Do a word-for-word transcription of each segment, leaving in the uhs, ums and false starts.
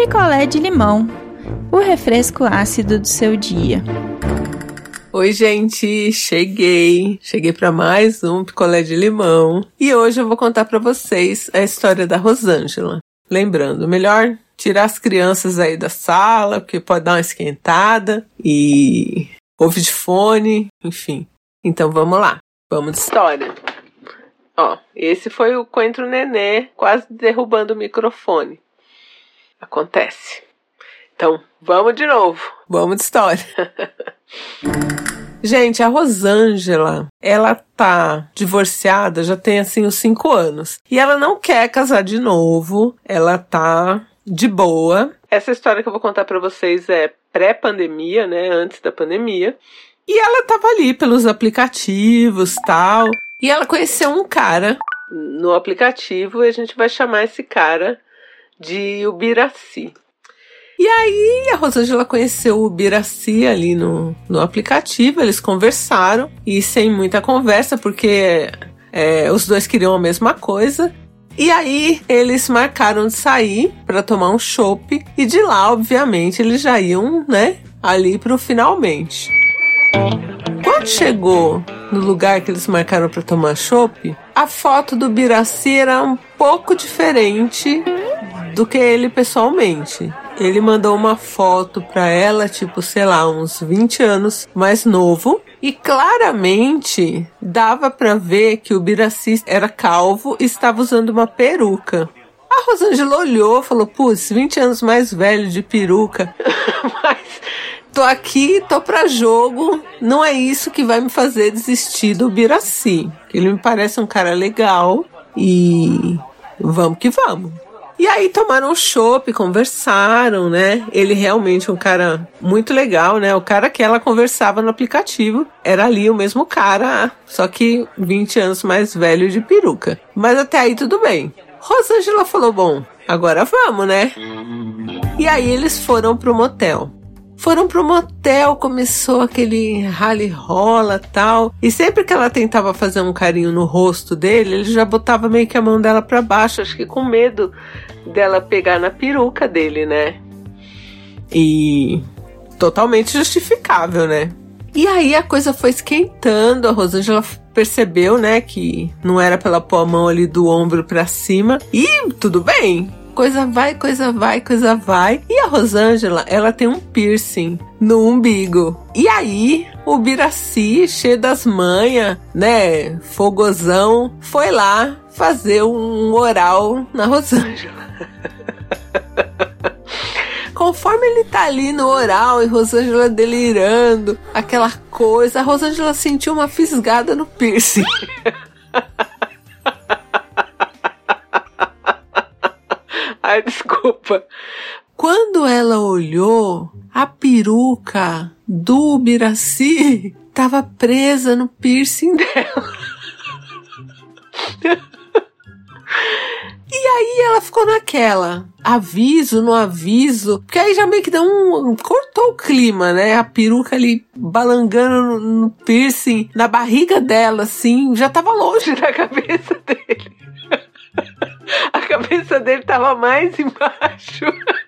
picolé de limão, o refresco ácido do seu dia. Oi, gente, cheguei. Cheguei para mais um picolé de limão. E hoje eu vou contar para vocês a história da Rosângela. Lembrando, melhor tirar as crianças aí da sala, porque pode dar uma esquentada. E ouve de fone, enfim. Então vamos lá, vamos de história. Ó, esse foi o Coentro Nenê quase derrubando o microfone. Acontece. Então, vamos de novo. Vamos de história. Gente, a Rosângela, ela tá divorciada já tem, assim, uns cinco anos. E ela não quer casar de novo. Ela tá de boa. Essa história que eu vou contar pra vocês é pré-pandemia, né? Antes da pandemia. E ela tava ali pelos aplicativos e tal. E ela conheceu um cara no aplicativo e a gente vai chamar esse cara de Ubiraci. E aí a Rosângela conheceu o Ubiraci ali no, no aplicativo, eles conversaram e sem muita conversa porque é, os dois queriam a mesma coisa. E aí eles marcaram de sair para tomar um chopp e de lá, obviamente, eles já iam, né, ali pro finalmente. Quando chegou no lugar que eles marcaram para tomar chopp, a foto do Ubiraci era um pouco diferente do que ele pessoalmente. Ele mandou uma foto pra ela, tipo, sei lá, uns vinte anos mais novo. E claramente dava pra ver que o Ubiraci era calvo e estava usando uma peruca. A Rosângela olhou e falou, putz, vinte anos mais velho de peruca. Mas tô aqui, tô pra jogo. Não é isso que vai me fazer desistir do Ubiraci. Ele me parece um cara legal e vamos que vamos. E aí tomaram um chopp, conversaram, né? Ele realmente é um cara muito legal, né? O cara que ela conversava no aplicativo era ali o mesmo cara, só que vinte anos mais velho de peruca. Mas até aí tudo bem. Rosângela falou, bom, agora vamos, né? E aí eles foram pro motel. Foram pro motel, começou aquele rally-rola e tal. E sempre que ela tentava fazer um carinho no rosto dele, ele já botava meio que a mão dela pra baixo, acho que com medo dela pegar na peruca dele, né? E totalmente justificável, né? E aí a coisa foi esquentando, a Rosângela percebeu, né, que não era pra ela pôr a mão ali do ombro pra cima. E tudo bem. Coisa vai, coisa vai, coisa vai. E a Rosângela, ela tem um piercing no umbigo. E aí, o Ubiraci, cheio das manhas, né, fogozão, foi lá fazer um oral na Rosângela. Conforme ele tá ali no oral e Rosângela delirando, aquela coisa, a Rosângela sentiu uma fisgada no piercing. Ai, desculpa. Quando ela olhou, a peruca do Ubiraci tava presa no piercing dela. E aí ela ficou naquela, aviso, no aviso, porque aí já meio que deu um, cortou o clima, né? A peruca ali balangando no, no piercing, na barriga dela, assim, já tava longe da cabeça dele. A cabeça dele tava mais embaixo.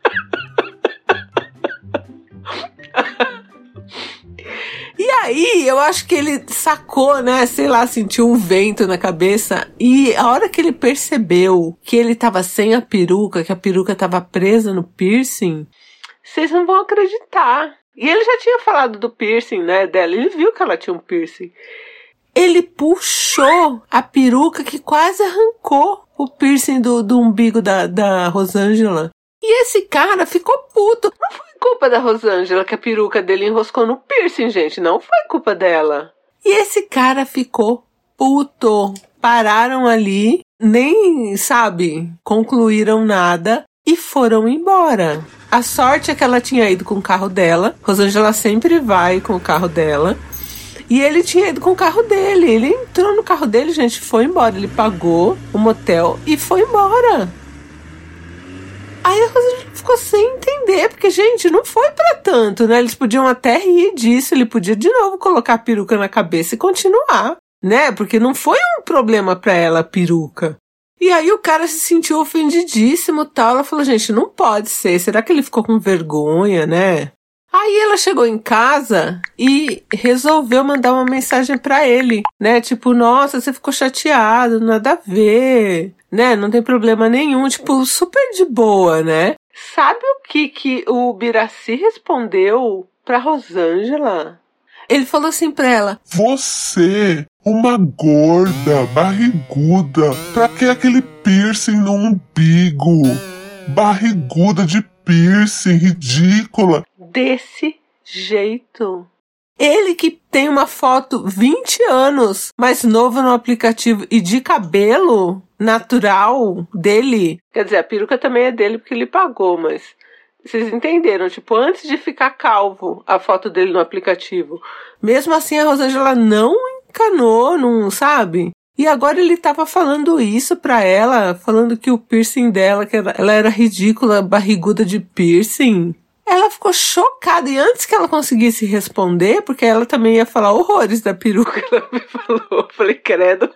E aí, eu acho que ele sacou, né? Sei lá, sentiu um vento na cabeça. E a hora que ele percebeu que ele tava sem a peruca, que a peruca tava presa no piercing, vocês não vão acreditar. E ele já tinha falado do piercing, né, dela. Ele viu que ela tinha um piercing. Ele puxou a peruca que quase arrancou o piercing do, do umbigo da, da Rosângela. E esse cara ficou puto. Não foi culpa da Rosângela que a peruca dele enroscou no piercing, gente. Não foi culpa dela. E esse cara ficou puto. Pararam ali, nem, sabe, concluíram nada e foram embora. A sorte é que ela tinha ido com o carro dela. Rosângela sempre vai com o carro dela. E ele tinha ido com o carro dele. Ele entrou no carro dele, gente, foi embora. Ele pagou o motel e foi embora. Aí a Rosângela ficou sem entender, porque, gente, não foi pra tanto, né? Eles podiam até rir disso, ele podia de novo colocar a peruca na cabeça e continuar, né? Porque não foi um problema pra ela a peruca. E aí o cara se sentiu ofendidíssimo e tal. Ela falou, gente, não pode ser. Será que ele ficou com vergonha, né? Aí ela chegou em casa e resolveu mandar uma mensagem pra ele, né? Tipo, nossa, você ficou chateado, nada a ver, né? Não tem problema nenhum, tipo, super de boa, né? Sabe o que que o Biraci respondeu pra Rosângela? Ele falou assim pra ela: você, uma gorda, barriguda, pra que aquele piercing no umbigo? Barriguda de piercing, ridícula. Desse jeito. Ele que tem uma foto vinte anos mais novo no aplicativo e de cabelo natural dele. Quer dizer, a peruca também é dele porque ele pagou, mas vocês entenderam, tipo, antes de ficar calvo a foto dele no aplicativo. Mesmo assim a Rosângela não encanou, não sabe? E agora ele tava falando isso pra ela, falando que o piercing dela, que ela, ela era ridícula, barriguda de piercing. Ela ficou chocada, e antes que ela conseguisse responder, porque ela também ia falar horrores da peruca, ela me falou, eu falei, credo.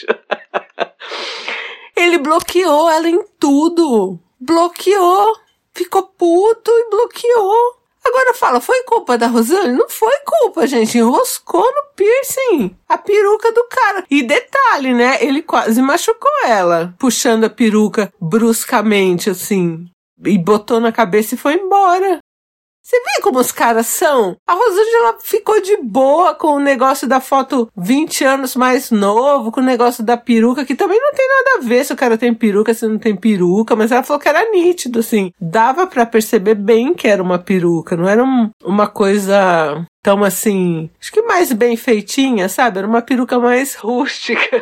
Ele bloqueou ela em tudo, bloqueou, ficou puto e bloqueou. Agora fala, foi culpa da Rosângela? Não foi culpa, gente, enroscou no piercing a peruca do cara. E detalhe, né, ele quase machucou ela, puxando a peruca bruscamente, assim, e botou na cabeça e foi embora. Você vê como os caras são? A Rosângela ficou de boa com o negócio da foto vinte anos mais novo, com o negócio da peruca, que também não tem nada a ver se o cara tem peruca, se não tem peruca, mas ela falou que era nítido, assim. Dava pra perceber bem que era uma peruca, não era um, uma coisa tão assim, acho que mais bem feitinha, sabe? Era uma peruca mais rústica.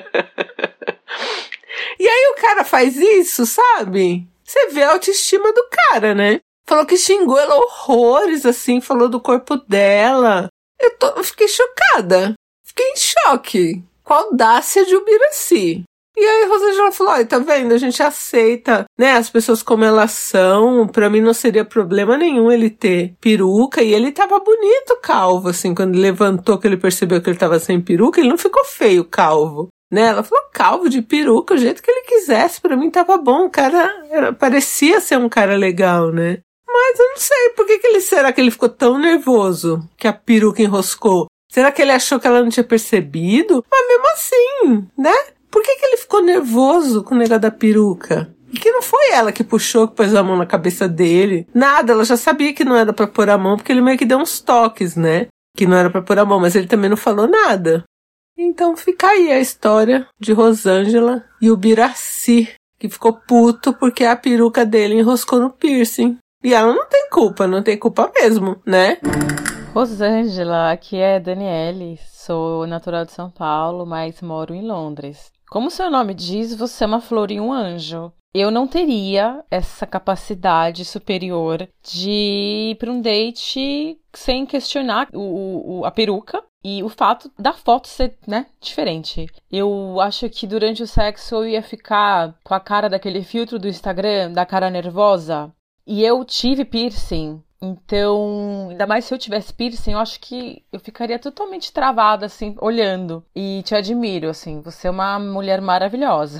E aí o cara faz isso, sabe? Você vê a autoestima do cara, né? Falou que xingou ela horrores, assim, falou do corpo dela. Eu, tô, eu fiquei chocada. Fiquei em choque com a audácia de Ubiraci. E aí a Rosângela falou, olha, tá vendo? A gente aceita, né, as pessoas como elas são. Pra mim não seria problema nenhum ele ter peruca. E ele tava bonito calvo, assim, quando ele levantou, que ele percebeu que ele tava sem peruca, ele não ficou feio calvo. Né? Ela falou calvo de peruca, o jeito que ele quisesse, pra mim tava bom. O cara era, parecia ser um cara legal, né? Mas eu não sei, por que, que ele, será que ele ficou tão nervoso que a peruca enroscou? Será que ele achou que ela não tinha percebido? Mas mesmo assim, né? Por que, que ele ficou nervoso com o negócio da peruca? E que não foi ela que puxou, que pôs a mão na cabeça dele. Nada, ela já sabia que não era pra pôr a mão, porque ele meio que deu uns toques, né? Que não era pra pôr a mão, mas ele também não falou nada. Então fica aí a história de Rosângela e o Biraci, que ficou puto porque a peruca dele enroscou no piercing. E ela não tem culpa, não tem culpa mesmo, né? Rosângela, aqui é Daniele, sou natural de São Paulo, mas moro em Londres. Como seu nome diz, você é uma flor e um anjo. Eu não teria essa capacidade superior de ir para um date sem questionar o, o, a peruca e o fato da foto ser, né, diferente. Eu acho que durante o sexo eu ia ficar com a cara daquele filtro do Instagram, da cara nervosa. E eu tive piercing, então, ainda mais se eu tivesse piercing, eu acho que eu ficaria totalmente travada, assim, olhando. E te admiro, assim, você é uma mulher maravilhosa.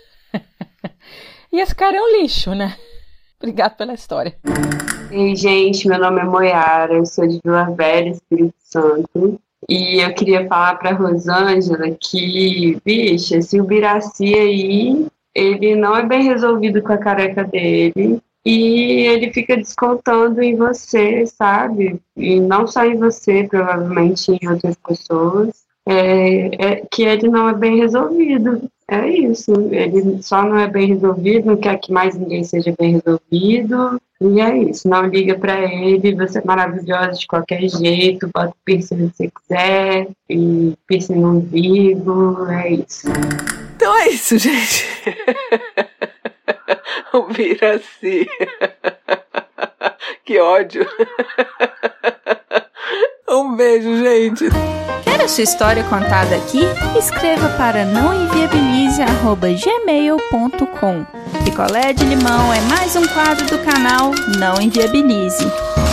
E esse cara é um lixo, né? Obrigada pela história. Ei, gente, meu nome é Moyara, eu sou de Vila Velha, Espírito Santo. E eu queria falar pra Rosângela que, bicha, esse Ubiraci aí, ele não é bem resolvido com a careca dele. E ele fica descontando em você, sabe? E não só em você, provavelmente em outras pessoas. É, é, que ele não é bem resolvido. É isso. Ele só não é bem resolvido, não quer que mais ninguém seja bem resolvido. E é isso. Não liga pra ele, você é maravilhosa de qualquer jeito, bota o piercing que você quiser, e piercing no umbigo, é isso. Então é isso, gente. O Biraci. Que ódio. Um beijo, gente. Quer a sua história contada aqui? Escreva para nãoenviabilize arroba gmail ponto com. Picolé de limão é mais um quadro do canal Não Enviabilize.